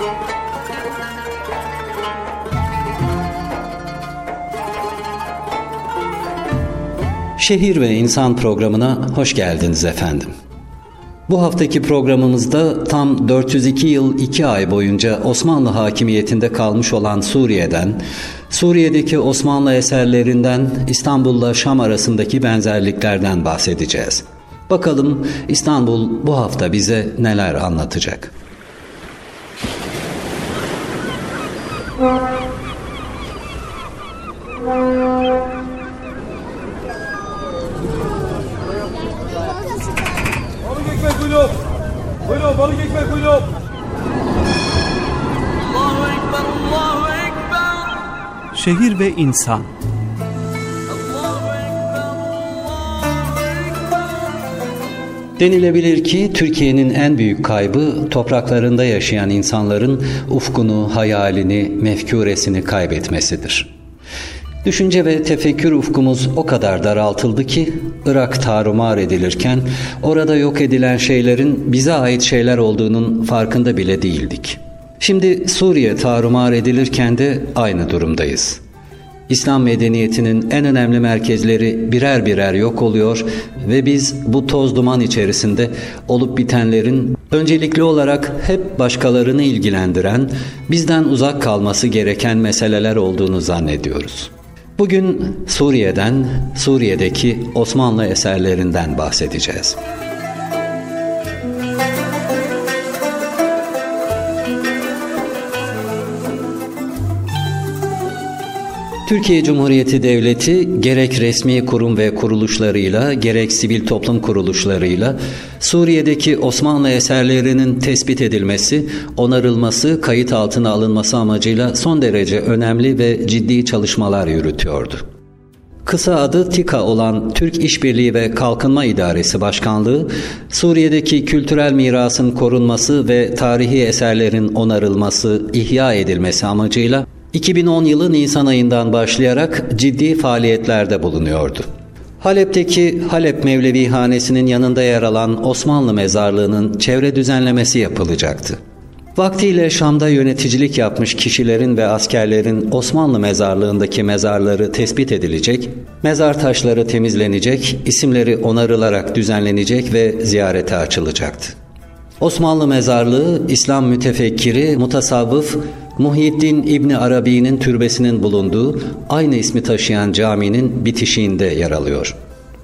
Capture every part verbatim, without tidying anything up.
Şehir ve İnsan programına hoş geldiniz efendim. Bu haftaki programımızda tam dört yüz iki yıl iki ay boyunca Osmanlı hakimiyetinde kalmış olan Suriye'den, Suriye'deki Osmanlı eserlerinden, İstanbul'la Şam arasındaki benzerliklerden bahsedeceğiz. Bakalım İstanbul bu hafta bize neler anlatacak? Buyurun, balık ekmek buyurun. Allahu Ekber, Allahu Ekber. Şehir ve İnsan. Denilebilir ki Türkiye'nin en büyük kaybı topraklarında yaşayan insanların ufkunu, hayalini, mefkûresini kaybetmesidir. Düşünce ve tefekkür ufkumuz o kadar daraltıldı ki Irak tarumar edilirken orada yok edilen şeylerin bize ait şeyler olduğunun farkında bile değildik. Şimdi Suriye tarumar edilirken de aynı durumdayız. İslam medeniyetinin en önemli merkezleri birer birer yok oluyor ve biz bu toz duman içerisinde olup bitenlerin öncelikli olarak hep başkalarını ilgilendiren, bizden uzak kalması gereken meseleler olduğunu zannediyoruz. Bugün Suriye'den, Suriye'deki Osmanlı eserlerinden bahsedeceğiz. Türkiye Cumhuriyeti Devleti gerek resmi kurum ve kuruluşlarıyla gerek sivil toplum kuruluşlarıyla Suriye'deki Osmanlı eserlerinin tespit edilmesi, onarılması, kayıt altına alınması amacıyla son derece önemli ve ciddi çalışmalar yürütüyordu. Kısa adı TİKA olan Türk İşbirliği ve Kalkınma İdaresi Başkanlığı, Suriye'deki kültürel mirasın korunması ve tarihi eserlerin onarılması, ihya edilmesi amacıyla iki bin on yılı Nisan ayından başlayarak ciddi faaliyetlerde bulunuyordu. Halep'teki Halep Mevlevihanesi'nin yanında yer alan Osmanlı Mezarlığı'nın çevre düzenlemesi yapılacaktı. Vaktiyle Şam'da yöneticilik yapmış kişilerin ve askerlerin Osmanlı Mezarlığı'ndaki mezarları tespit edilecek, mezar taşları temizlenecek, isimleri onarılarak düzenlenecek ve ziyarete açılacaktı. Osmanlı Mezarlığı, İslam mütefekkiri, mutasavvıf Muhyiddin İbni Arabi'nin türbesinin bulunduğu aynı ismi taşıyan caminin bitişiğinde yer alıyor.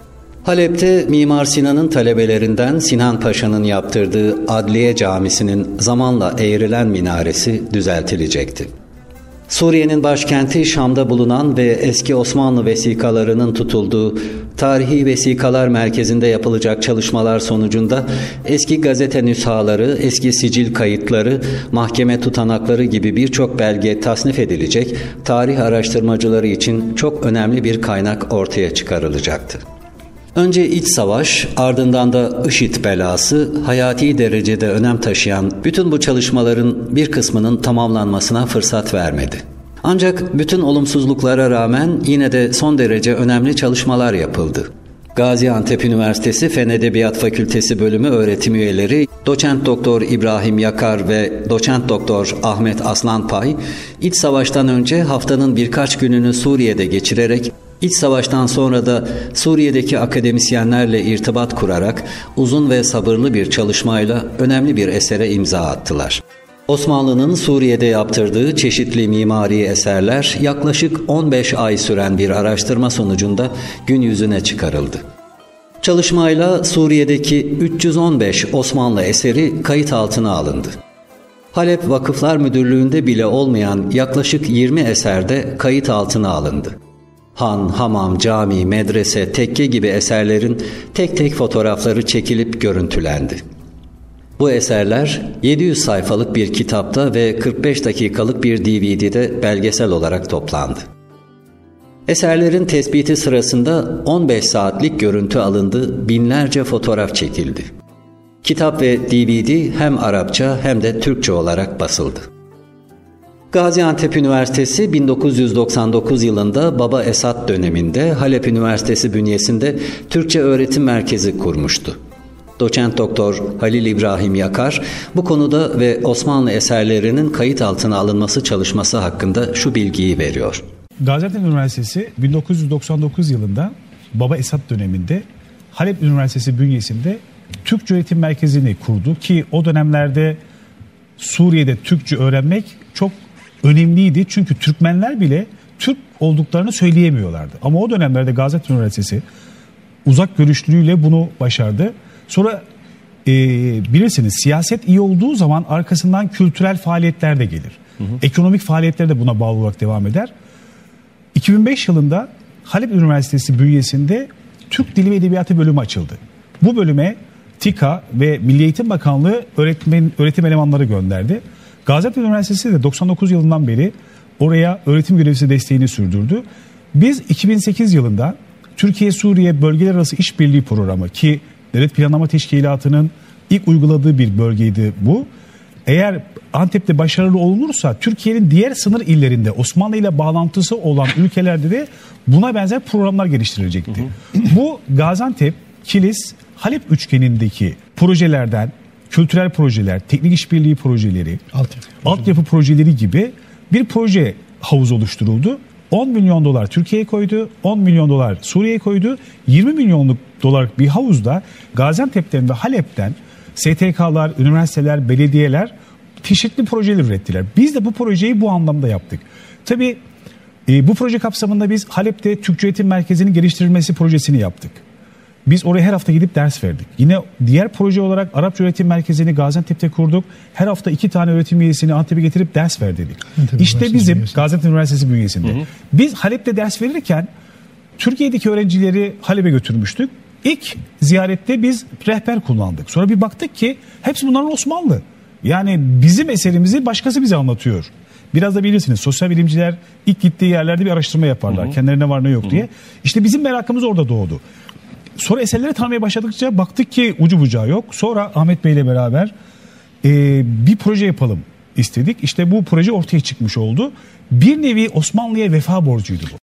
Halep'te Mimar Sinan'ın talebelerinden Sinan Paşa'nın yaptırdığı Adliye Camisi'nin zamanla eğrilen minaresi düzeltilecekti. Suriye'nin başkenti Şam'da bulunan ve eski Osmanlı vesikalarının tutulduğu Tarihi Vesikalar Merkezi'nde yapılacak çalışmalar sonucunda eski gazete nüshaları, eski sicil kayıtları, mahkeme tutanakları gibi birçok belge tasnif edilecek, tarih araştırmacıları için çok önemli bir kaynak ortaya çıkarılacaktı. Önce iç savaş, ardından da IŞİD belası hayati derecede önem taşıyan bütün bu çalışmaların bir kısmının tamamlanmasına fırsat vermedi. Ancak bütün olumsuzluklara rağmen yine de son derece önemli çalışmalar yapıldı. Gaziantep Üniversitesi Fen Edebiyat Fakültesi bölümü öğretim üyeleri Doçent Doktor İbrahim Yakar ve Doçent Doktor Ahmet Aslanpay, iç savaştan önce haftanın birkaç gününü Suriye'de geçirerek İç savaştan sonra da Suriye'deki akademisyenlerle irtibat kurarak uzun ve sabırlı bir çalışmayla önemli bir esere imza attılar. Osmanlı'nın Suriye'de yaptırdığı çeşitli mimari eserler yaklaşık on beş ay süren bir araştırma sonucunda gün yüzüne çıkarıldı. Çalışmayla Suriye'deki üç yüz on beş Osmanlı eseri kayıt altına alındı. Halep Vakıflar Müdürlüğü'nde bile olmayan yaklaşık yirmi eserde kayıt altına alındı. Han, hamam, cami, medrese, tekke gibi eserlerin tek tek fotoğrafları çekilip görüntülendi. Bu eserler yedi yüz sayfalık bir kitapta ve kırk beş dakikalık bir D V D'de belgesel olarak toplandı. Eserlerin tespiti sırasında on beş saatlik görüntü alındı, binlerce fotoğraf çekildi. Kitap ve D V D hem Arapça hem de Türkçe olarak basıldı. Gaziantep Üniversitesi bin dokuz yüz doksan dokuz yılında Baba Esad döneminde Halep Üniversitesi bünyesinde Türkçe Öğretim Merkezi kurmuştu. Doçent Doktor Halil İbrahim Yakar bu konuda ve Osmanlı eserlerinin kayıt altına alınması çalışması hakkında şu bilgiyi veriyor. Gaziantep Üniversitesi bin dokuz yüz doksan dokuz yılında Baba Esad döneminde Halep Üniversitesi bünyesinde Türkçe Öğretim Merkezi'ni kurdu ki o dönemlerde Suriye'de Türkçe öğrenmek çok önemliydi. Çünkü Türkmenler bile Türk olduklarını söyleyemiyorlardı. Ama o dönemlerde Gaziantep Üniversitesi uzak görüşlülüğüyle bunu başardı. Sonra e, bilirsiniz siyaset iyi olduğu zaman arkasından kültürel faaliyetler de gelir. Hı hı. Ekonomik faaliyetler de buna bağlı olarak devam eder. iki bin beş yılında Halep Üniversitesi bünyesinde Türk Dili ve Edebiyatı bölümü açıldı. Bu bölüme TİKA ve Milli Eğitim Bakanlığı öğretmen, öğretim elemanları gönderdi. Gaziantep Üniversitesi de doksan dokuz yılından beri oraya öğretim görevlisi desteğini sürdürdü. Biz iki bin sekiz yılında Türkiye-Suriye Bölgeler Arası İşbirliği Programı ki Devlet Planlama Teşkilatı'nın ilk uyguladığı bir bölgeydi bu. Eğer Antep'te başarılı olunursa Türkiye'nin diğer sınır illerinde Osmanlı ile bağlantısı olan ülkelerde de buna benzer programlar geliştirilecekti. Hı hı. Bu Gaziantep, Kilis, Halep üçgenindeki projelerden kültürel projeler, teknik işbirliği projeleri, altyapı, altyapı projeleri gibi bir proje havuzu oluşturuldu. on milyon dolar Türkiye'ye koydu, on milyon dolar Suriye'ye koydu. yirmi milyonluk dolarlık bir havuzda Gaziantep'ten ve Halep'ten S T K'lar, üniversiteler, belediyeler çeşitli projeler ürettiler. Biz de bu projeyi bu anlamda yaptık. Tabii e, bu proje kapsamında biz Halep'te Türkçe Öğretim Merkezi'nin geliştirilmesi projesini yaptık. Biz oraya her hafta gidip ders verdik. Yine diğer proje olarak Arapça Öğretim Merkezi'ni Gaziantep'te kurduk. Her hafta iki tane öğretim üyesini Antep'e getirip ders verdik. Antep işte bizim Gaziantep Üniversitesi bünyesinde. Hı hı. Biz Halep'te ders verirken Türkiye'deki öğrencileri Halep'e götürmüştük. İlk ziyarette biz rehber kullandık. Sonra bir baktık ki hepsi bunların Osmanlı. Yani bizim eserimizi başkası bize anlatıyor. Biraz da bilirsiniz sosyal bilimciler ilk gittiği yerlerde bir araştırma yaparlar. Hı hı. Kendilerine var ne yok hı hı. diye. İşte bizim merakımız orada doğdu. Sonra eserleri tanımaya başladıkça baktık ki ucu bucağı yok. Sonra Ahmet Bey ile beraber e, bir proje yapalım istedik. İşte bu proje ortaya çıkmış oldu. Bir nevi Osmanlı'ya vefa borcuydu bu.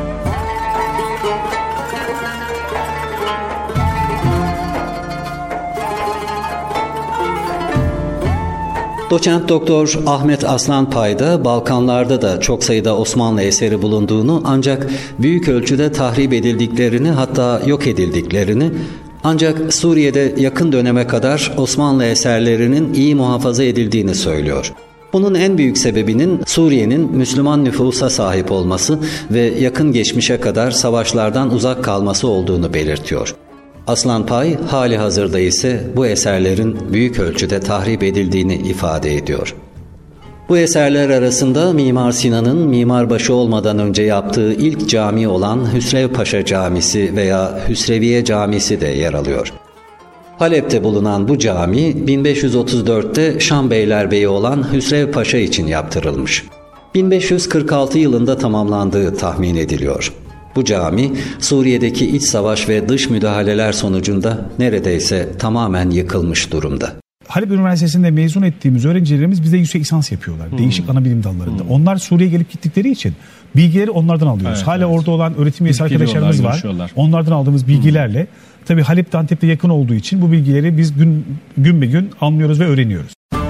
Doçent Doktor Ahmet Aslanpay da Balkanlarda da çok sayıda Osmanlı eseri bulunduğunu ancak büyük ölçüde tahrip edildiklerini hatta yok edildiklerini ancak Suriye'de yakın döneme kadar Osmanlı eserlerinin iyi muhafaza edildiğini söylüyor. Bunun en büyük sebebinin Suriye'nin Müslüman nüfusa sahip olması ve yakın geçmişe kadar savaşlardan uzak kalması olduğunu belirtiyor. Aslanpay hali hazırda ise bu eserlerin büyük ölçüde tahrip edildiğini ifade ediyor. Bu eserler arasında Mimar Sinan'ın mimarbaşı olmadan önce yaptığı ilk cami olan Hüsrevpaşa Camisi veya Hüsreviye Camisi de yer alıyor. Halep'te bulunan bu cami bin beş yüz otuz dörtte Şam Beylerbeyi olan Hüsrevpaşa için yaptırılmış. bin beş yüz kırk altı yılında tamamlandığı tahmin ediliyor. Bu cami Suriye'deki iç savaş ve dış müdahaleler sonucunda neredeyse tamamen yıkılmış durumda. Halep Üniversitesi'nde mezun ettiğimiz öğrencilerimiz bize yüksek lisans yapıyorlar. Hmm. Değişik ana bilim dallarında. Hmm. Onlar Suriye'ye gelip gittikleri için bilgileri onlardan alıyoruz. Evet, Hala evet. orada olan öğretim üyesi arkadaşlarımız var. Onlardan aldığımız bilgilerle hmm. tabii Halep'te Antep'te yakın olduğu için bu bilgileri biz gün, gün be gün anlıyoruz ve öğreniyoruz.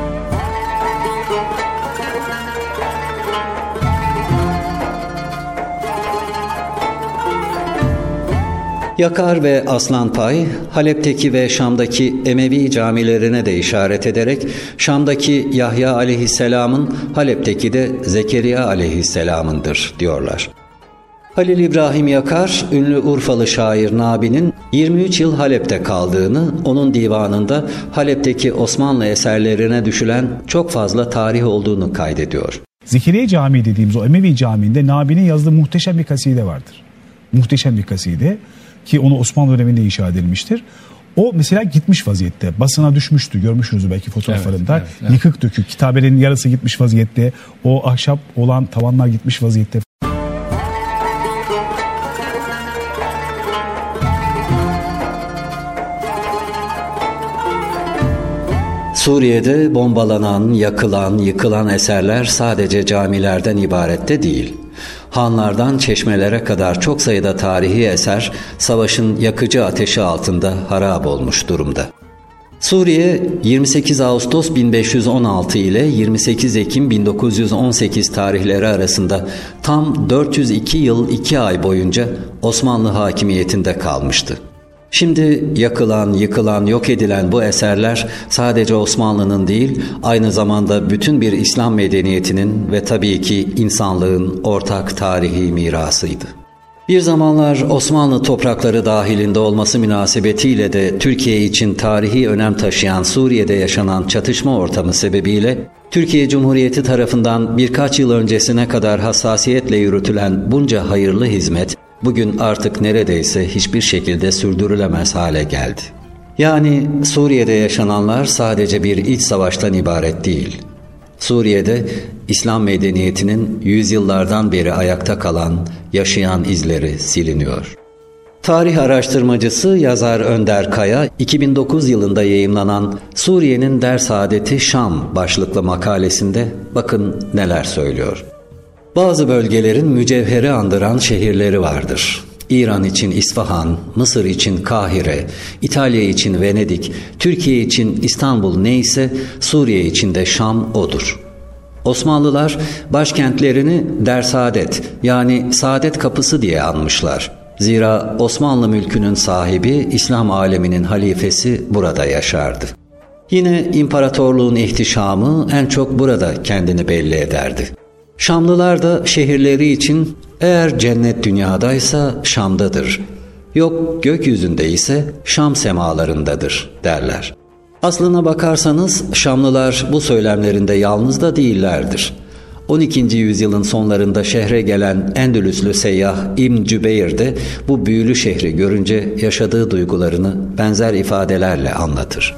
Yakar ve Aslanpay, Halep'teki ve Şam'daki Emevi camilerine de işaret ederek Şam'daki Yahya aleyhisselamın, Halep'teki de Zekeriya aleyhisselamındır diyorlar. Halil İbrahim Yakar, ünlü Urfalı şair Nabi'nin yirmi üç yıl Halep'te kaldığını, onun divanında Halep'teki Osmanlı eserlerine düşülen çok fazla tarih olduğunu kaydediyor. Zekeriya Camii dediğimiz o Emevi Camii'nde Nabi'nin yazdığı muhteşem bir kaside vardır. Muhteşem bir kaside. Ki onu Osmanlı döneminde inşa edilmiştir. O mesela gitmiş vaziyette. Basına düşmüştü. Görmüşsünüz belki fotoğraflarında. Evet, evet, evet. Yıkık dökük. Kitabenin yarısı gitmiş vaziyette. O ahşap olan tavanlar gitmiş vaziyette. Suriye'de bombalanan, yakılan, yıkılan eserler sadece camilerden ibaret de değil. Hanlardan çeşmelere kadar çok sayıda tarihi eser savaşın yakıcı ateşi altında harap olmuş durumda. Suriye yirmi sekiz Ağustos bin beş yüz on altı ile yirmi sekiz Ekim bin dokuz yüz on sekiz tarihleri arasında tam dört yüz iki yıl iki ay boyunca Osmanlı hakimiyetinde kalmıştı. Şimdi yakılan, yıkılan, yok edilen bu eserler sadece Osmanlı'nın değil, aynı zamanda bütün bir İslam medeniyetinin ve tabii ki insanlığın ortak tarihi mirasıydı. Bir zamanlar Osmanlı toprakları dahilinde olması münasebetiyle de Türkiye için tarihi önem taşıyan Suriye'de yaşanan çatışma ortamı sebebiyle Türkiye Cumhuriyeti tarafından birkaç yıl öncesine kadar hassasiyetle yürütülen bunca hayırlı hizmet bugün artık neredeyse hiçbir şekilde sürdürülemez hale geldi. Yani Suriye'de yaşananlar sadece bir iç savaştan ibaret değil. Suriye'de İslam medeniyetinin yüzyıllardan beri ayakta kalan, yaşayan izleri siliniyor. Tarih araştırmacısı yazar Önder Kaya, iki bin dokuz yılında yayımlanan Suriye'nin Der Saadeti Şam başlıklı makalesinde bakın neler söylüyor. Bazı bölgelerin mücevheri andıran şehirleri vardır. İran için İsfahan, Mısır için Kahire, İtalya için Venedik, Türkiye için İstanbul neyse Suriye için de Şam odur. Osmanlılar başkentlerini Der Saadet yani Saadet Kapısı diye anmışlar. Zira Osmanlı mülkünün sahibi İslam aleminin halifesi burada yaşardı. Yine imparatorluğun ihtişamı en çok burada kendini belli ederdi. Şamlılar da şehirleri için eğer cennet dünyadaysa Şam'dadır, yok gökyüzünde ise Şam semalarındadır derler. Aslına bakarsanız Şamlılar bu söylemlerinde yalnız da değillerdir. on ikinci yüzyılın sonlarında şehre gelen Endülüslü seyyah İbn Cübeyr de bu büyülü şehri görünce yaşadığı duygularını benzer ifadelerle anlatır.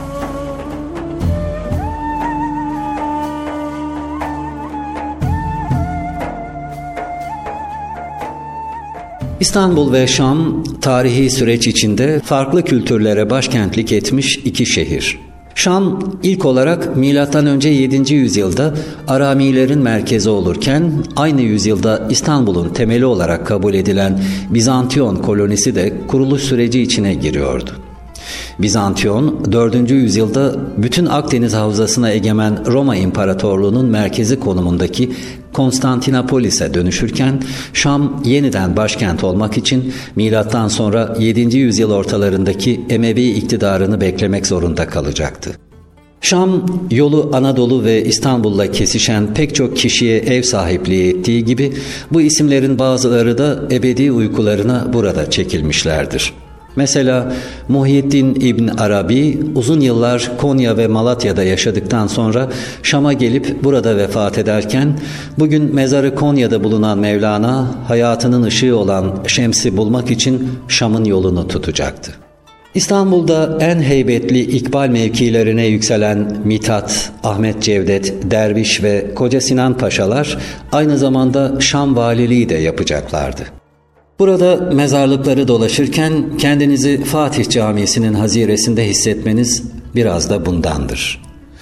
İstanbul ve Şam tarihi süreç içinde farklı kültürlere başkentlik etmiş iki şehir. Şam ilk olarak milattan önce yedinci yüzyılda Aramilerin merkezi olurken aynı yüzyılda İstanbul'un temeli olarak kabul edilen Bizantiyon kolonisi de kuruluş süreci içine giriyordu. Bizantiyon dördüncü yüzyılda bütün Akdeniz havzasına egemen Roma İmparatorluğu'nun merkezi konumundaki Konstantinopolis'e dönüşürken Şam yeniden başkent olmak için milattan sonra yedinci yüzyıl ortalarındaki Emevi iktidarını beklemek zorunda kalacaktı. Şam yolu Anadolu ve İstanbul'la kesişen pek çok kişiye ev sahipliği ettiği gibi bu isimlerin bazıları da ebedi uykularına burada çekilmişlerdir. Mesela Muhyiddin İbn Arabi uzun yıllar Konya ve Malatya'da yaşadıktan sonra Şam'a gelip burada vefat ederken bugün mezarı Konya'da bulunan Mevlana hayatının ışığı olan Şems'i bulmak için Şam'ın yolunu tutacaktı. İstanbul'da en heybetli ikbal mevkilerine yükselen Mithat, Ahmet Cevdet, Derviş ve Koca Sinan Paşalar aynı zamanda Şam valiliği de yapacaklardı. Burada mezarlıkları dolaşırken kendinizi Fatih Camisi'nin haziresinde hissetmeniz biraz da bundandır.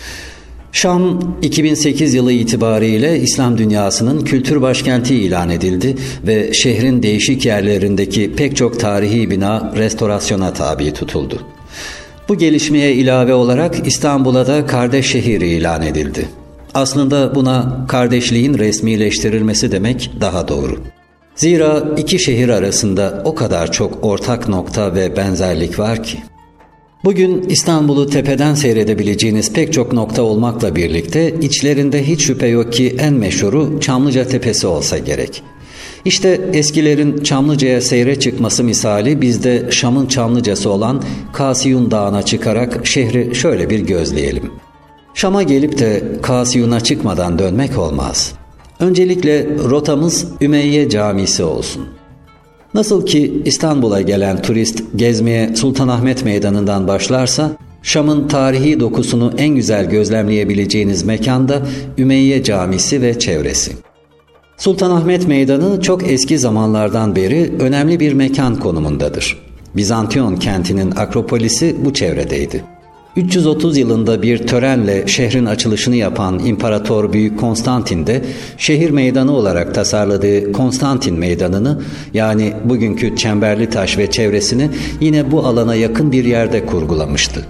Şam iki bin sekiz yılı itibariyle İslam dünyasının kültür başkenti ilan edildi ve şehrin değişik yerlerindeki pek çok tarihi bina restorasyona tabi tutuldu. Bu gelişmeye ilave olarak İstanbul'a da kardeş şehir ilan edildi. Aslında buna kardeşliğin resmileştirilmesi demek daha doğru. Zira iki şehir arasında o kadar çok ortak nokta ve benzerlik var ki. Bugün İstanbul'u tepeden seyredebileceğiniz pek çok nokta olmakla birlikte içlerinde hiç şüphe yok ki en meşhuru Çamlıca Tepesi olsa gerek. İşte eskilerin Çamlıca'ya seyre çıkması misali bizde Şam'ın Çamlıca'sı olan Kasiyun Dağı'na çıkarak şehri şöyle bir gözleyelim. Şam'a gelip de Kasiyun'a çıkmadan dönmek olmaz. Öncelikle rotamız Ümeyye Camisi olsun. Nasıl ki İstanbul'a gelen turist gezmeye Sultanahmet Meydanı'ndan başlarsa, Şam'ın tarihi dokusunu en güzel gözlemleyebileceğiniz mekanda Ümeyye Camisi ve çevresi. Sultanahmet Meydanı çok eski zamanlardan beri önemli bir mekan konumundadır. Bizantiyon kentinin Akropolisi bu çevredeydi. üç yüz otuz yılında bir törenle şehrin açılışını yapan İmparator Büyük Konstantin de şehir meydanı olarak tasarladığı Konstantin Meydanı'nı yani bugünkü Çemberlitaş ve çevresini yine bu alana yakın bir yerde kurgulamıştı.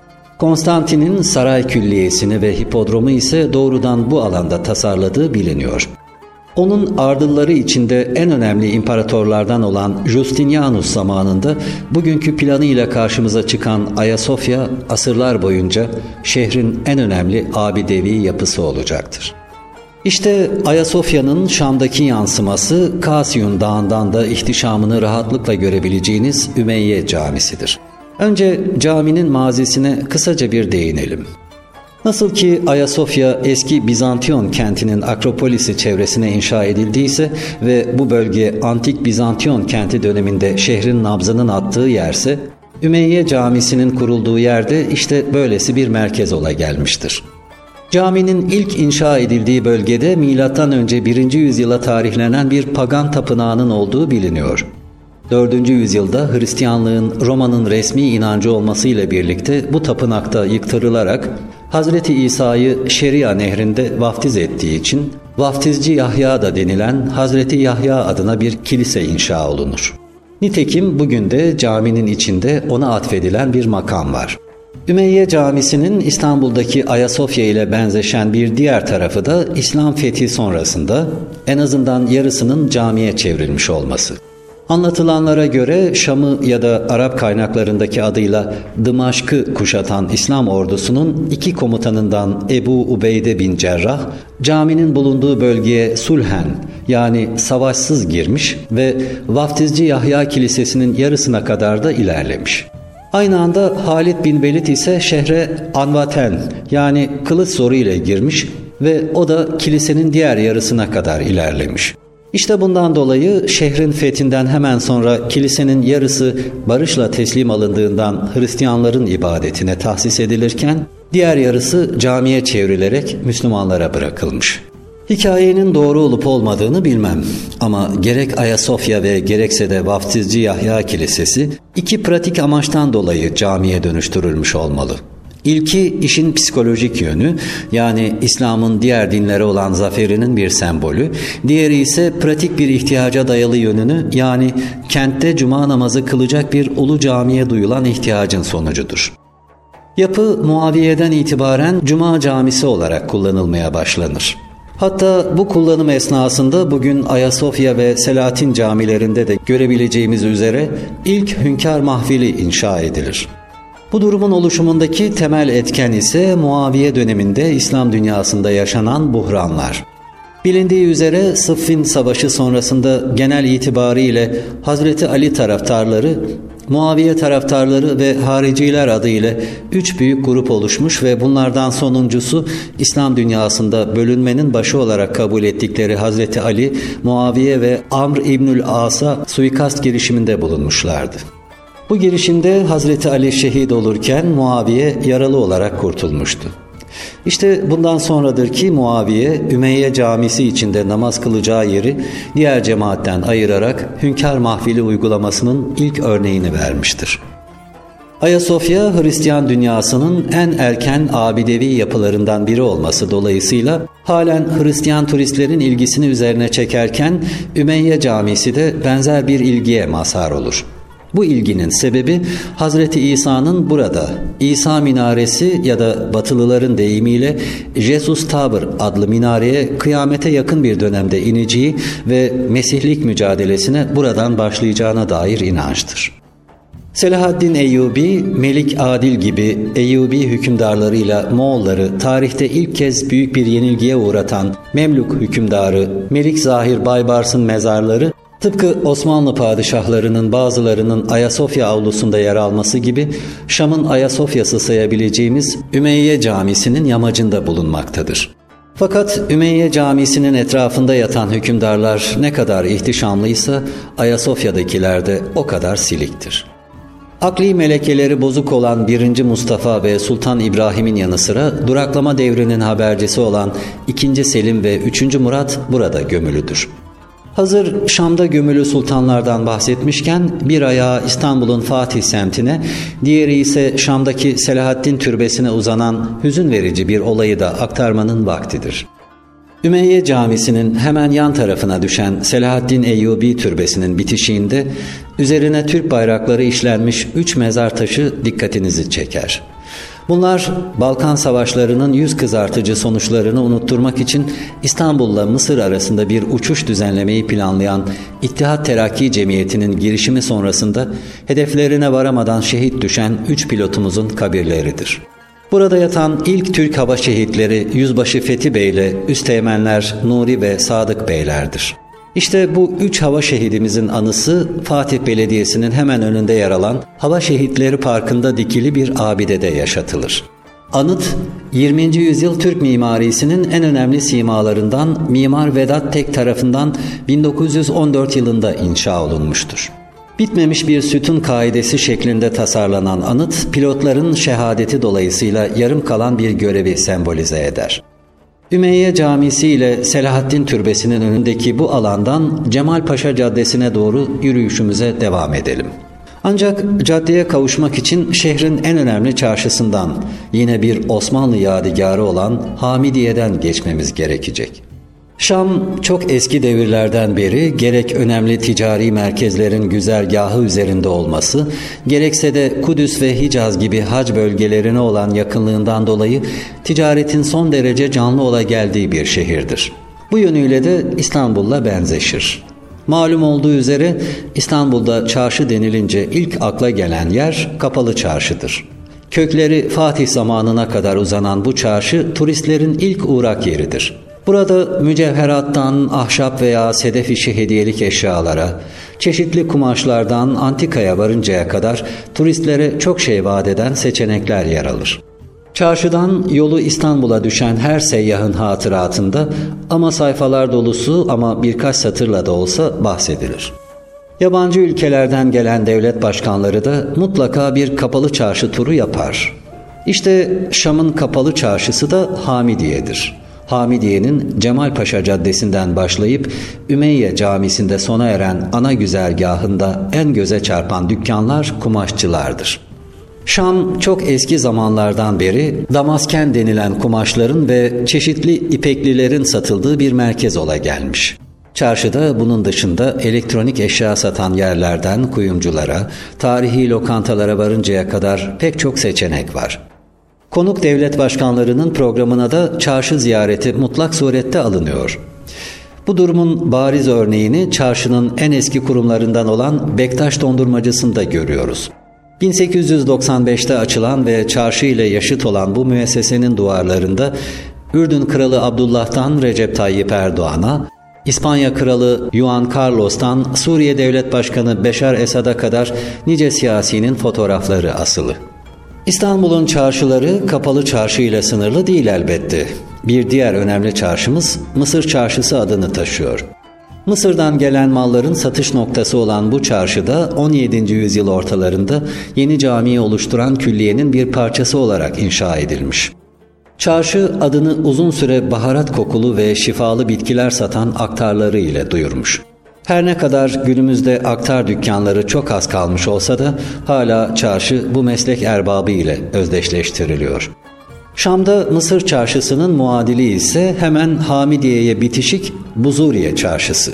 Konstantin'in saray külliyesini ve hipodromu ise doğrudan bu alanda tasarladığı biliniyor. Onun ardılları içinde en önemli imparatorlardan olan Justinianus zamanında bugünkü planıyla karşımıza çıkan Ayasofya asırlar boyunca şehrin en önemli abidevi yapısı olacaktır. İşte Ayasofya'nın Şam'daki yansıması Kasiyun Dağı'ndan da ihtişamını rahatlıkla görebileceğiniz Ümeyye Camisi'dir. Önce caminin mazisine kısaca bir değinelim. Nasıl ki Ayasofya eski Bizantiyon kentinin Akropolis'i çevresine inşa edildiyse ve bu bölge antik Bizantiyon kenti döneminde şehrin nabzının attığı yerse, Ümeyye Camisi'nin kurulduğu yerde işte böylesi bir merkez ola gelmiştir. Caminin ilk inşa edildiği bölgede milattan önce birinci yüzyıla tarihlenen bir pagan tapınağının olduğu biliniyor. dördüncü yüzyılda Hristiyanlığın Roma'nın resmi inancı olmasıyla birlikte bu tapınakta yıktırılarak Hazreti İsa'yı Şeria nehrinde vaftiz ettiği için Vaftizci Yahya da denilen Hazreti Yahya adına bir kilise inşa olunur. Nitekim bugün de caminin içinde ona atfedilen bir makam var. Ümeyye Camisi'nin İstanbul'daki Ayasofya ile benzeşen bir diğer tarafı da İslam fethi sonrasında en azından yarısının camiye çevrilmiş olması. Anlatılanlara göre Şam'ı ya da Arap kaynaklarındaki adıyla Dımaşk'ı kuşatan İslam ordusunun iki komutanından Ebu Ubeyde bin Cerrah, caminin bulunduğu bölgeye sulhen yani savaşsız girmiş ve Vaftizci Yahya Kilisesi'nin yarısına kadar da ilerlemiş. Aynı anda Halid bin Velid ise şehre anvaten yani kılıç zoru ile girmiş ve o da kilisenin diğer yarısına kadar ilerlemiş. İşte bundan dolayı şehrin fethinden hemen sonra kilisenin yarısı barışla teslim alındığından Hristiyanların ibadetine tahsis edilirken diğer yarısı camiye çevrilerek Müslümanlara bırakılmış. Hikayenin doğru olup olmadığını bilmem ama gerek Ayasofya ve gerekse de Vaftizci Yahya Kilisesi iki pratik amaçtan dolayı camiye dönüştürülmüş olmalı. İlki işin psikolojik yönü, yani İslam'ın diğer dinlere olan zaferinin bir sembolü, diğeri ise pratik bir ihtiyaca dayalı yönünü, yani kentte cuma namazı kılacak bir ulu camiye duyulan ihtiyacın sonucudur. Yapı Muaviye'den itibaren cuma camisi olarak kullanılmaya başlanır. Hatta bu kullanım esnasında bugün Ayasofya ve Selahattin camilerinde de görebileceğimiz üzere ilk hünkâr mahfili inşa edilir. Bu durumun oluşumundaki temel etken ise Muaviye döneminde İslam dünyasında yaşanan buhranlar. Bilindiği üzere Sıffin Savaşı sonrasında genel itibariyle Hazreti Ali taraftarları, Muaviye taraftarları ve hariciler adıyla üç büyük grup oluşmuş ve bunlardan sonuncusu İslam dünyasında bölünmenin başı olarak kabul ettikleri Hazreti Ali, Muaviye ve Amr İbnül As'a suikast girişiminde bulunmuşlardı. Bu girişimde Hazreti Ali şehit olurken Muaviye yaralı olarak kurtulmuştu. İşte bundan sonradır ki Muaviye, Ümeyye Camisi içinde namaz kılacağı yeri diğer cemaatten ayırarak hünkâr mahfili uygulamasının ilk örneğini vermiştir. Ayasofya, Hristiyan dünyasının en erken abidevi yapılarından biri olması dolayısıyla halen Hristiyan turistlerin ilgisini üzerine çekerken Ümeyye Camisi de benzer bir ilgiye mazhar olur. Bu ilginin sebebi Hazreti İsa'nın burada İsa minaresi ya da Batılıların deyimiyle Jesus Tower adlı minareye kıyamete yakın bir dönemde ineceği ve Mesihlik mücadelesine buradan başlayacağına dair inançtır. Selahaddin Eyyubi, Melik Adil gibi Eyyubi hükümdarlarıyla Moğolları tarihte ilk kez büyük bir yenilgiye uğratan Memlük hükümdarı Melik Zahir Baybars'ın mezarları tıpkı Osmanlı padişahlarının bazılarının Ayasofya avlusunda yer alması gibi Şam'ın Ayasofya'sı sayabileceğimiz Ümeyye Camisi'nin yamacında bulunmaktadır. Fakat Ümeyye Camisi'nin etrafında yatan hükümdarlar ne kadar ihtişamlıysa Ayasofya'dakiler de o kadar siliktir. Akli melekeleri bozuk olan birinci Mustafa ve Sultan İbrahim'in yanı sıra duraklama devrinin habercisi olan ikinci Selim ve üçüncü Murat burada gömülüdür. Hazır Şam'da gömülü sultanlardan bahsetmişken bir ayağı İstanbul'un Fatih semtine, diğeri ise Şam'daki Selahaddin Türbesi'ne uzanan hüzün verici bir olayı da aktarmanın vaktidir. Ümeyye Camisi'nin hemen yan tarafına düşen Selahaddin Eyyubi Türbesi'nin bitişiğinde üzerine Türk bayrakları işlenmiş üç mezar taşı dikkatinizi çeker. Bunlar Balkan Savaşları'nın yüz kızartıcı sonuçlarını unutturmak için İstanbul'la Mısır arasında bir uçuş düzenlemeyi planlayan İttihat Terakki Cemiyeti'nin girişimi sonrasında hedeflerine varamadan şehit düşen üç pilotumuzun kabirleridir. Burada yatan ilk Türk hava şehitleri Yüzbaşı Fethi Bey ile Üsteğmenler Nuri ve Sadık Beylerdir. İşte bu üç hava şehidimizin anısı Fatih Belediyesi'nin hemen önünde yer alan Hava Şehitleri Parkı'nda dikili bir abidede yaşatılır. Anıt, yirminci yüzyıl Türk mimarisinin en önemli simalarından Mimar Vedat Tek tarafından bin dokuz yüz on dört yılında inşa olunmuştur. Bitmemiş bir sütun kaidesi şeklinde tasarlanan anıt, pilotların şehadeti dolayısıyla yarım kalan bir görevi sembolize eder. Ümeyye Camisi ile Selahaddin Türbesi'nin önündeki bu alandan Cemalpaşa Caddesi'ne doğru yürüyüşümüze devam edelim. Ancak caddeye kavuşmak için şehrin en önemli çarşısından, yine bir Osmanlı yadigarı olan Hamidiye'den geçmemiz gerekecek. Şam çok eski devirlerden beri gerek önemli ticari merkezlerin güzergahı üzerinde olması, gerekse de Kudüs ve Hicaz gibi hac bölgelerine olan yakınlığından dolayı ticaretin son derece canlı ola geldiği bir şehirdir. Bu yönüyle de İstanbul'la benzeşir. Malum olduğu üzere İstanbul'da çarşı denilince ilk akla gelen yer Kapalı Çarşı'dır. Kökleri Fatih zamanına kadar uzanan bu çarşı turistlerin ilk uğrak yeridir. Burada mücevherattan ahşap veya sedef işi hediyelik eşyalara, çeşitli kumaşlardan antikaya varıncaya kadar turistlere çok şey vaat eden seçenekler yer alır. Çarşıdan yolu İstanbul'a düşen her seyyahın hatıratında ama sayfalar dolusu ama birkaç satırla da olsa bahsedilir. Yabancı ülkelerden gelen devlet başkanları da mutlaka bir kapalı çarşı turu yapar. İşte Şam'ın kapalı çarşısı da Hamidiye'dir. Hamidiye'nin Cemalpaşa Caddesi'nden başlayıp Ümeyye Camisi'nde sona eren ana güzergahında en göze çarpan dükkanlar kumaşçılardır. Şam çok eski zamanlardan beri damasken denilen kumaşların ve çeşitli ipeklilerin satıldığı bir merkez ola gelmiş. Çarşıda bunun dışında elektronik eşya satan yerlerden kuyumculara, tarihi lokantalara varıncaya kadar pek çok seçenek var. Konuk devlet başkanlarının programına da çarşı ziyareti mutlak surette alınıyor. Bu durumun bariz örneğini çarşının en eski kurumlarından olan Bektaş Dondurmacısı'nda görüyoruz. bin sekiz yüz doksan beşte açılan ve çarşı ile yaşıt olan bu müessesenin duvarlarında Ürdün Kralı Abdullah'tan Recep Tayyip Erdoğan'a, İspanya Kralı Juan Carlos'tan Suriye Devlet Başkanı Beşar Esad'a kadar nice siyasinin fotoğrafları asılı. İstanbul'un çarşıları kapalı çarşı ile sınırlı değil elbette. Bir diğer önemli çarşımız Mısır Çarşısı adını taşıyor. Mısır'dan gelen malların satış noktası olan bu çarşıda on yedinci yüzyıl ortalarında yeni camiyi oluşturan külliyenin bir parçası olarak inşa edilmiş. Çarşı adını uzun süre baharat kokulu ve şifalı bitkiler satan aktarları ile duyurmuş. Her ne kadar günümüzde aktar dükkanları çok az kalmış olsa da hala çarşı bu meslek erbabı ile özdeşleştiriliyor. Şam'da Mısır Çarşısı'nın muadili ise hemen Hamidiye'ye bitişik Buzuriye Çarşısı.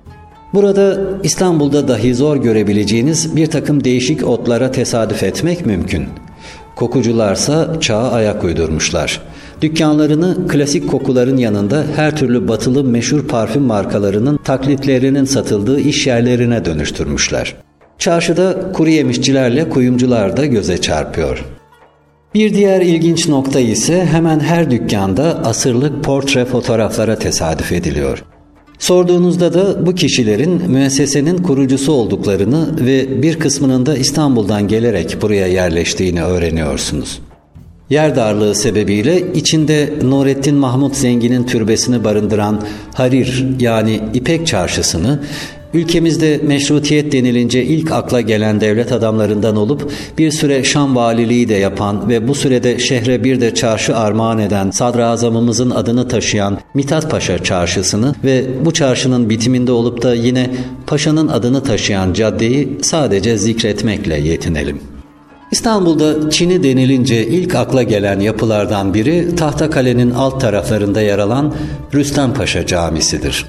Burada İstanbul'da dahi zor görebileceğiniz bir takım değişik otlara tesadüf etmek mümkün. Kokucularsa çağa ayak uydurmuşlar. Dükkanlarını klasik kokuların yanında her türlü batılı meşhur parfüm markalarının taklitlerinin satıldığı iş yerlerine dönüştürmüşler. Çarşıda kuru yemişçilerle kuyumcular da göze çarpıyor. Bir diğer ilginç nokta ise hemen her dükkanda asırlık portre fotoğraflara tesadüf ediliyor. Sorduğunuzda da bu kişilerin müessesenin kurucusu olduklarını ve bir kısmının da İstanbul'dan gelerek buraya yerleştiğini öğreniyorsunuz. Yer darlığı sebebiyle içinde Nurettin Mahmut Zengin'in türbesini barındıran Harir yani İpek Çarşısı'nı, ülkemizde meşrutiyet denilince ilk akla gelen devlet adamlarından olup bir süre Şam valiliği de yapan ve bu sürede şehre bir de çarşı armağan eden sadrazamımızın adını taşıyan Mithat Paşa Çarşısı'nı ve bu çarşının bitiminde olup da yine Paşa'nın adını taşıyan caddeyi sadece zikretmekle yetinelim. İstanbul'da Çin'i denilince ilk akla gelen yapılardan biri Tahtakale'nin alt taraflarında yer alan Rüstem Paşa Camisi'dir.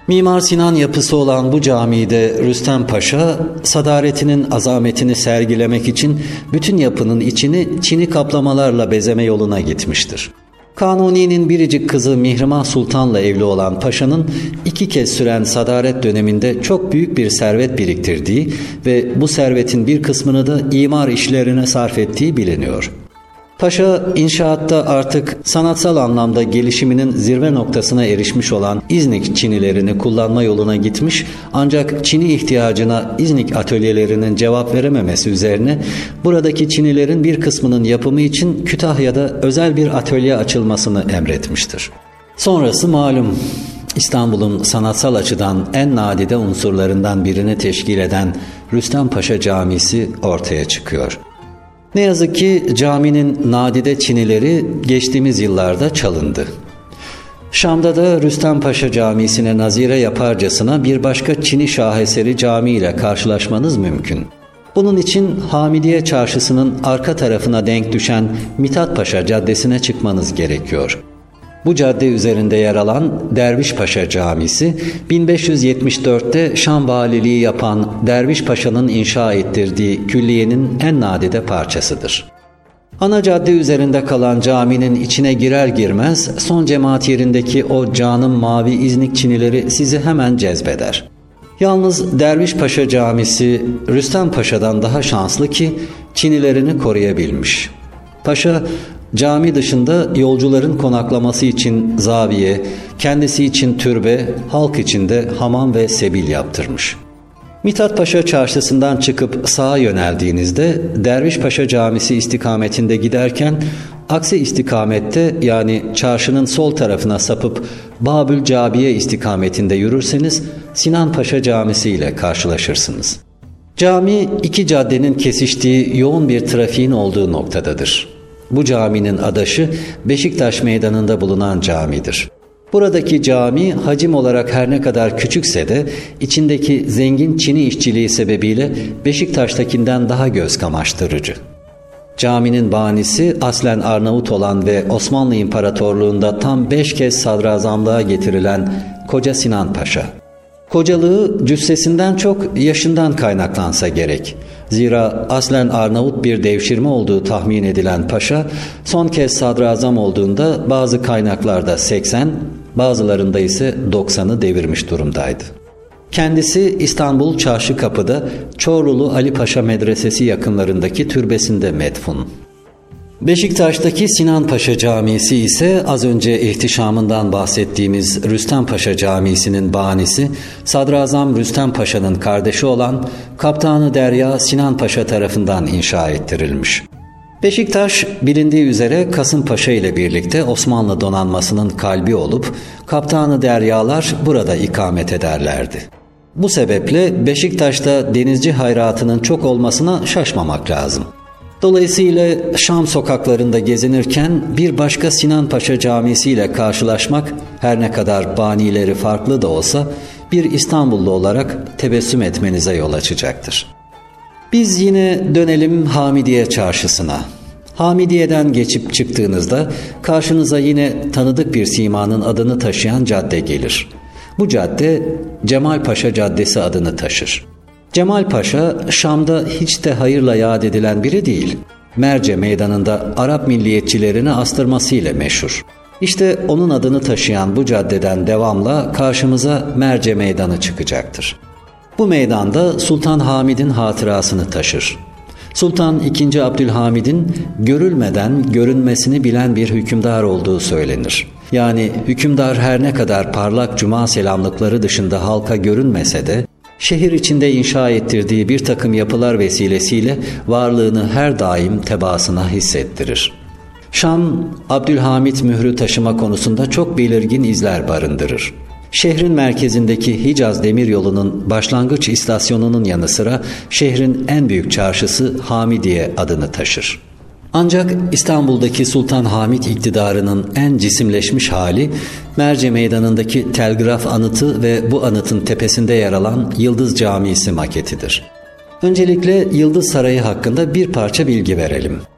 Mimar Sinan yapısı olan bu camide Rüstem Paşa sadaretinin azametini sergilemek için bütün yapının içini çini kaplamalarla bezeme yoluna gitmiştir. Kanuni'nin biricik kızı Mihrimah Sultan'la evli olan paşanın iki kez süren sadaret döneminde çok büyük bir servet biriktirdiği ve bu servetin bir kısmını da imar işlerine sarf ettiği biliniyor. Paşa inşaatta artık sanatsal anlamda gelişiminin zirve noktasına erişmiş olan İznik çinilerini kullanma yoluna gitmiş, ancak çini ihtiyacına İznik atölyelerinin cevap verememesi üzerine buradaki çinilerin bir kısmının yapımı için Kütahya'da özel bir atölye açılmasını emretmiştir. Sonrası malum. İstanbul'un sanatsal açıdan en nadide unsurlarından birini teşkil eden Rüstem Paşa Camisi ortaya çıkıyor. Ne yazık ki caminin nadide çinileri geçtiğimiz yıllarda çalındı. Şam'da da Rüstem Paşa Camisi'ne nazire yaparcasına bir başka çini şaheseri cami ile karşılaşmanız mümkün. Bunun için Hamidiye Çarşısı'nın arka tarafına denk düşen Mithat Paşa Caddesi'ne çıkmanız gerekiyor. Bu cadde üzerinde yer alan Derviş Paşa Camisi, bin beş yüz yetmiş dörtte Şam valiliği yapan Derviş Paşa'nın inşa ettirdiği külliyenin en nadide parçasıdır. Ana cadde üzerinde kalan caminin içine girer girmez son cemaat yerindeki o canım mavi İznik çinileri sizi hemen cezbeder. Yalnız Derviş Paşa Camisi Rüstem Paşa'dan daha şanslı ki çinilerini koruyabilmiş. Paşa cami dışında yolcuların konaklaması için zaviye, kendisi için türbe, halk için de hamam ve sebil yaptırmış. Mithat Paşa Çarşısı'ndan çıkıp sağa yöneldiğinizde Derviş Paşa Camisi istikametinde giderken aksi istikamette yani çarşının sol tarafına sapıp Babül Cabiye istikametinde yürürseniz Sinan Paşa Camisi ile karşılaşırsınız. Cami iki caddenin kesiştiği yoğun bir trafiğin olduğu noktadadır. Bu caminin adaşı Beşiktaş Meydanı'nda bulunan camidir. Buradaki cami hacim olarak her ne kadar küçükse de içindeki zengin çini işçiliği sebebiyle Beşiktaş'takinden daha göz kamaştırıcı. Caminin banisi aslen Arnavut olan ve Osmanlı İmparatorluğu'nda tam beş kez sadrazamlığa getirilen Koca Sinan Paşa. Kocalığı cüssesinden çok yaşından kaynaklansa gerek. Zira aslen Arnavut bir devşirme olduğu tahmin edilen paşa son kez sadrazam olduğunda bazı kaynaklarda seksen, bazılarında ise doksanı devirmiş durumdaydı. Kendisi İstanbul Çarşıkapı'da Çorlu Ali Paşa Medresesi yakınlarındaki türbesinde medfun. Beşiktaş'taki Sinan Paşa Camisi ise az önce ihtişamından bahsettiğimiz Rüstem Paşa Camisi'nin banisi Sadrazam Rüstem Paşa'nın kardeşi olan Kaptanı Derya Sinan Paşa tarafından inşa ettirilmiş. Beşiktaş bilindiği üzere Kasımpaşa ile birlikte Osmanlı donanmasının kalbi olup Kaptanı Deryalar burada ikamet ederlerdi. Bu sebeple Beşiktaş'ta denizci hayratının çok olmasına şaşmamak lazım. Dolayısıyla Şam sokaklarında gezinirken bir başka Sinan Paşa Camisi ile karşılaşmak her ne kadar banileri farklı da olsa bir İstanbullu olarak tebessüm etmenize yol açacaktır. Biz yine dönelim Hamidiye Çarşısı'na. Hamidiye'den geçip çıktığınızda karşınıza yine tanıdık bir simanın adını taşıyan cadde gelir. Bu cadde Cemal Paşa Caddesi adını taşır. Cemal Paşa Şam'da hiç de hayırla yad edilen biri değil. Merce Meydanı'nda Arap milliyetçilerini astırmasıyla meşhur. İşte onun adını taşıyan bu caddeden devamla karşımıza Merce Meydanı çıkacaktır. Bu meydanda Sultan Hamid'in hatırasını taşır. Sultan ikinci. Abdülhamid'in görülmeden görünmesini bilen bir hükümdar olduğu söylenir. Yani hükümdar her ne kadar parlak cuma selamlıkları dışında halka görünmese de şehir içinde inşa ettirdiği bir takım yapılar vesilesiyle varlığını her daim tebaasına hissettirir. Şam, Abdülhamit mührü taşıma konusunda çok belirgin izler barındırır. Şehrin merkezindeki Hicaz Demiryolu'nun başlangıç istasyonunun yanı sıra şehrin en büyük çarşısı Hamidiye adını taşır. Ancak İstanbul'daki Sultan Hamid iktidarının en cisimleşmiş hali Merce Meydanı'ndaki telgraf anıtı ve bu anıtın tepesinde yer alan Yıldız Camisi maketidir. Öncelikle Yıldız Sarayı hakkında bir parça bilgi verelim.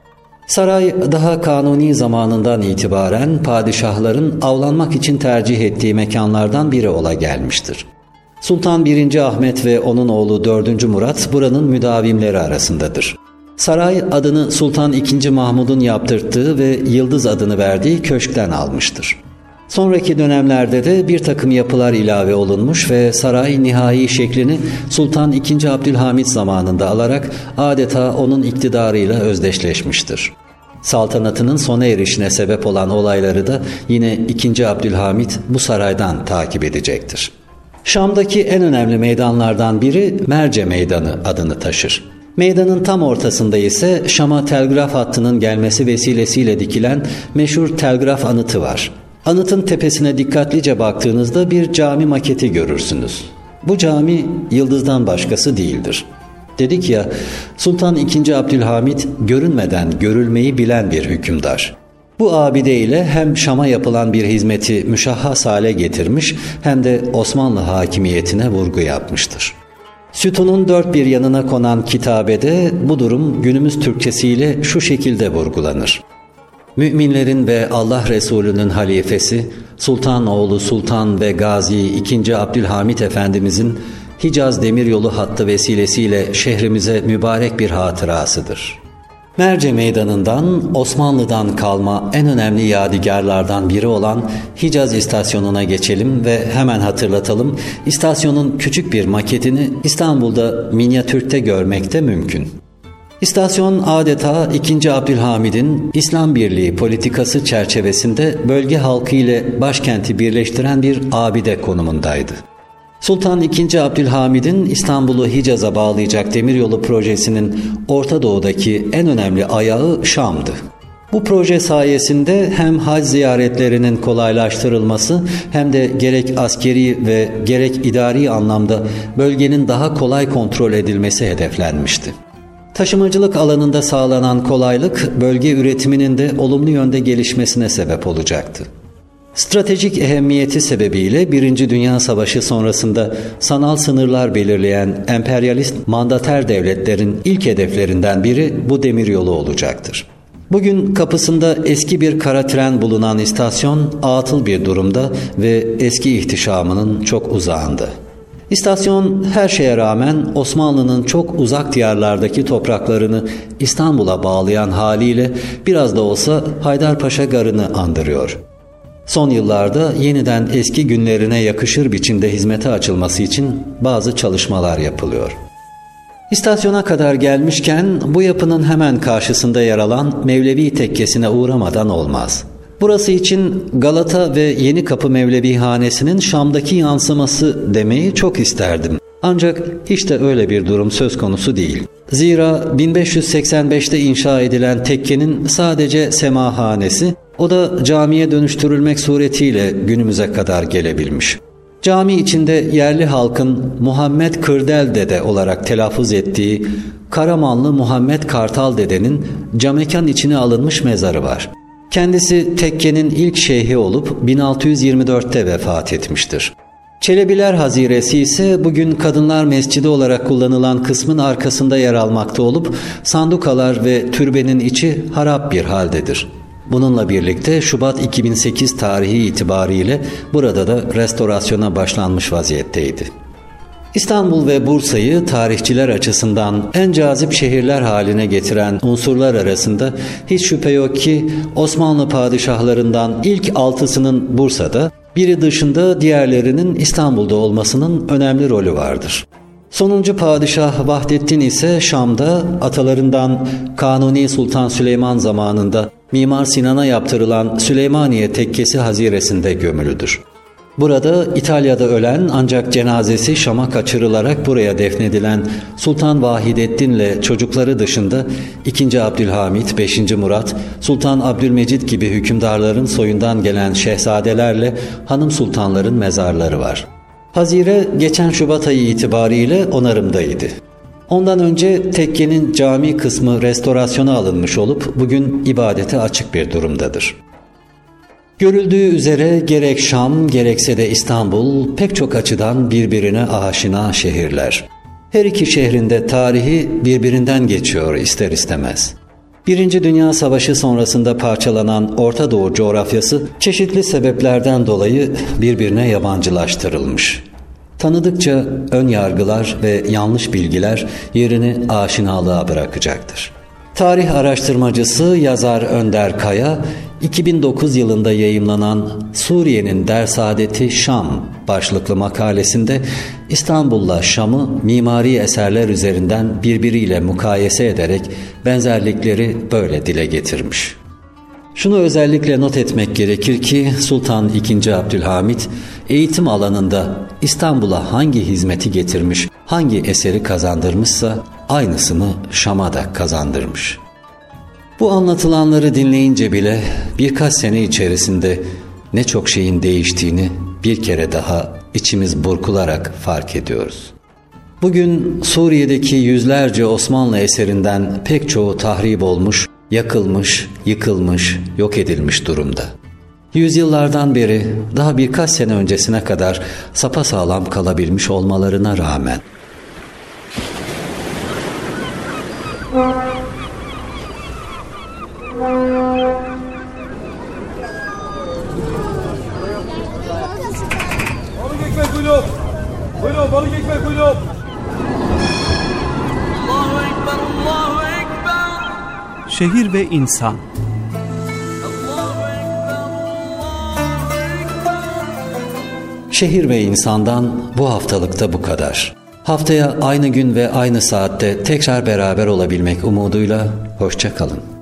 Saray daha Kanuni zamanından itibaren padişahların avlanmak için tercih ettiği mekanlardan biri ola gelmiştir. Sultan birinci. Ahmet ve onun oğlu dördüncü. Murat buranın müdavimleri arasındadır. Saray adını Sultan ikinci. Mahmud'un yaptırttığı ve Yıldız adını verdiği köşkten almıştır. Sonraki dönemlerde de bir takım yapılar ilave olunmuş ve saray nihai şeklini Sultan ikinci. Abdülhamit zamanında alarak adeta onun iktidarıyla özdeşleşmiştir. Saltanatının sona erişine sebep olan olayları da yine ikinci. Abdülhamit bu saraydan takip edecektir. Şam'daki en önemli meydanlardan biri Merce Meydanı adını taşır. Meydanın tam ortasında ise Şam'a telgraf hattının gelmesi vesilesiyle dikilen meşhur telgraf anıtı var. Anıtın tepesine dikkatlice baktığınızda bir cami maketi görürsünüz. Bu cami yıldızdan başkası değildir. Dedik ya, Sultan ikinci. Abdülhamit görünmeden görülmeyi bilen bir hükümdar. Bu abide ile hem Şam'a yapılan bir hizmeti müşahhas hale getirmiş hem de Osmanlı hakimiyetine vurgu yapmıştır. Sütunun dört bir yanına konan kitabede bu durum günümüz Türkçesiyle şu şekilde vurgulanır. Müminlerin ve Allah Resulü'nün halifesi Sultanoğlu Sultan ve Gazi ikinci. Abdülhamit Efendimizin Hicaz Demiryolu hattı vesilesiyle şehrimize mübarek bir hatırasıdır. Merce Meydanı'ndan Osmanlı'dan kalma en önemli yadigarlardan biri olan Hicaz İstasyonu'na geçelim ve hemen hatırlatalım. İstasyonun küçük bir maketini İstanbul'da minyatürte görmek de mümkün. İstasyon adeta ikinci. Abdülhamid'in İslam Birliği politikası çerçevesinde bölge halkı ile başkenti birleştiren bir abide konumundaydı. Sultan ikinci. Abdülhamid'in İstanbul'u Hicaz'a bağlayacak demiryolu projesinin Orta Doğu'daki en önemli ayağı Şam'dı. Bu proje sayesinde hem hac ziyaretlerinin kolaylaştırılması hem de gerek askeri ve gerek idari anlamda bölgenin daha kolay kontrol edilmesi hedeflenmişti. Taşımacılık alanında sağlanan kolaylık bölge üretiminin de olumlu yönde gelişmesine sebep olacaktı. Stratejik ehemmiyeti sebebiyle Birinci Dünya Savaşı sonrasında sanal sınırlar belirleyen emperyalist mandater devletlerin ilk hedeflerinden biri bu demiryolu olacaktır. Bugün kapısında eski bir kara tren bulunan istasyon atıl bir durumda ve eski ihtişamının çok uzağında. İstasyon her şeye rağmen Osmanlı'nın çok uzak diyarlardaki topraklarını İstanbul'a bağlayan haliyle biraz da olsa Haydarpaşa Garı'nı andırıyor. Son yıllarda yeniden eski günlerine yakışır biçimde hizmete açılması için bazı çalışmalar yapılıyor. İstasyona kadar gelmişken bu yapının hemen karşısında yer alan Mevlevi Tekkesi'ne uğramadan olmaz. Burası için Galata ve Yenikapı Mevlevihanesi'nin Şam'daki yansıması demeyi çok isterdim. Ancak hiç de öyle bir durum söz konusu değil. Zira bin beş yüz seksen beşte inşa edilen tekkenin sadece semahanesi, o da camiye dönüştürülmek suretiyle günümüze kadar gelebilmiş. Cami içinde yerli halkın Muhammed Kırdel Dede olarak telaffuz ettiği Karamanlı Muhammed Kartal Dede'nin camekan içine alınmış mezarı var. Kendisi tekkenin ilk şeyhi olup bin altı yüz yirmi dörtte vefat etmiştir. Çelebiler Haziresi ise bugün Kadınlar Mescidi olarak kullanılan kısmın arkasında yer almakta olup sandukalar ve türbenin içi harap bir haldedir. Bununla birlikte Şubat iki bin sekiz tarihi itibariyle burada da restorasyona başlanmış vaziyetteydi. İstanbul ve Bursa'yı tarihçiler açısından en cazip şehirler haline getiren unsurlar arasında hiç şüphe yok ki Osmanlı padişahlarından ilk altısının Bursa'da, biri dışında diğerlerinin İstanbul'da olmasının önemli rolü vardır. Sonuncu padişah Vahdettin ise Şam'da atalarından Kanuni Sultan Süleyman zamanında Mimar Sinan'a yaptırılan Süleymaniye Tekkesi haziresinde gömülüdür. Burada İtalya'da ölen ancak cenazesi Şam'a kaçırılarak buraya defnedilen Sultan Vahidettin'le çocukları dışında ikinci. Abdülhamit, beşinci. Murat, Sultan Abdülmecid gibi hükümdarların soyundan gelen şehzadelerle hanım sultanların mezarları var. Hazire geçen Şubat ayı itibariyle onarımdaydı. Ondan önce tekkenin cami kısmı restorasyona alınmış olup bugün ibadete açık bir durumdadır. Görüldüğü üzere gerek Şam gerekse de İstanbul pek çok açıdan birbirine aşina şehirler. Her iki şehrin de tarihi birbirinden geçiyor ister istemez. Birinci Dünya Savaşı sonrasında parçalanan Orta Doğu coğrafyası çeşitli sebeplerden dolayı birbirine yabancılaştırılmış. Tanıdıkça ön yargılar ve yanlış bilgiler yerini aşinalığa bırakacaktır. Tarih araştırmacısı yazar Önder Kaya, iki bin dokuz yılında yayımlanan Suriye'nin Dersaadeti Şam başlıklı makalesinde İstanbul'la Şam'ı mimari eserler üzerinden birbiriyle mukayese ederek benzerlikleri böyle dile getirmiş. Şunu özellikle not etmek gerekir ki Sultan ikinci. Abdülhamit eğitim alanında İstanbul'a hangi hizmeti getirmiş, hangi eseri kazandırmışsa aynısını Şam'a da kazandırmış. Bu anlatılanları dinleyince bile birkaç sene içerisinde ne çok şeyin değiştiğini bir kere daha içimiz burkularak fark ediyoruz. Bugün Suriye'deki yüzlerce Osmanlı eserinden pek çoğu tahrip olmuş, yakılmış, yıkılmış, yok edilmiş durumda. Yüzyıllardan beri daha birkaç sene öncesine kadar sapasağlam kalabilmiş olmalarına rağmen Balık ekmek kuyruğu. Kuyruğu, balık ekmek kuyruğu. Allahu Ekber, Allahu Ekber. Şehir ve insan. Şehir ve insandan bu haftalıkta bu kadar. Haftaya aynı gün ve aynı saatte tekrar beraber olabilmek umuduyla hoşça kalın.